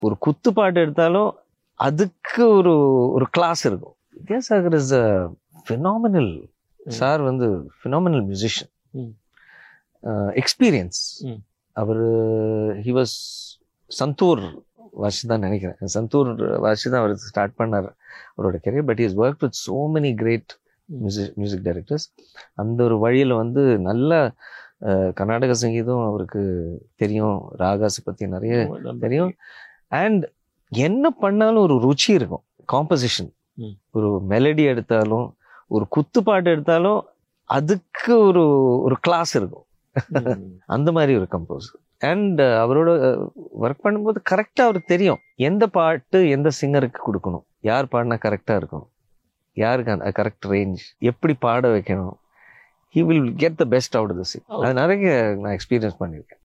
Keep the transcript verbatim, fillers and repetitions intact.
ஒரு குத்து பாட்டு எடுத்தாலும் அதுக்கு ஒரு ஒரு கிளாஸ் இருக்கும். Vidyasagar is a phenomenal. Sir வந்து ஃபினாமினல் மியூசிஷியன், எக்ஸ்பீரியன்ஸ். அவர் ஹி வாஸ் சந்தூர் வாசி தான் நினைக்கிறேன், சந்தூர் வாசி தான் அவர் ஸ்டார்ட் பண்ணார் அவரோட career. But is work with so many great music music directors. அந்த ஒரு வழியில் வந்து நல்ல கர்நாடக சங்கீதம் அவருக்கு தெரியும், ராகாஸ் பற்றி நிறைய தெரியும். அண்ட் என்ன பண்ணாலும் ஒரு ருச்சி இருக்கும். காம்போசிஷன், ஒரு மெலடி எடுத்தாலும் ஒரு குத்து பாட்டு எடுத்தாலும் அதுக்கு ஒரு ஒரு கிளாஸ் இருக்கும். அந்த மாதிரி ஒரு கம்போசர். அண்ட் அவரோட ஒர்க் பண்ணும்போது கரெக்டாக அவருக்கு தெரியும் எந்த பாட்டு எந்த சிங்கருக்கு கொடுக்கணும், யார் பாடினா கரெக்டாக இருக்கும், யாருக்கு அந்த கரெக்ட் ரேஞ்ச், எப்படி பாட வைக்கணும். He will get the best out of the sing. அது நிறைய நான் எக்ஸ்பீரியன்ஸ் பண்ணியிருக்கேன்.